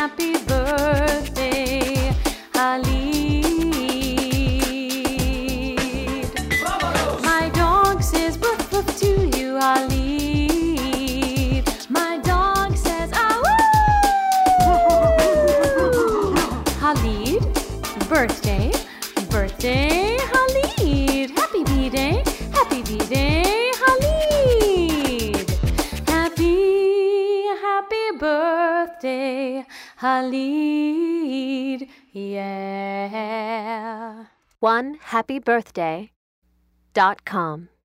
happy birthday, Khalid. My dog says woof woof to you, Khalid. My dog says ah woo. Khalid, birthday, birthday, Khalid. Happy B-Day, happy B-Day, Khalid. Happy birthday, Khalid, yeah. OneHappyBirthday.com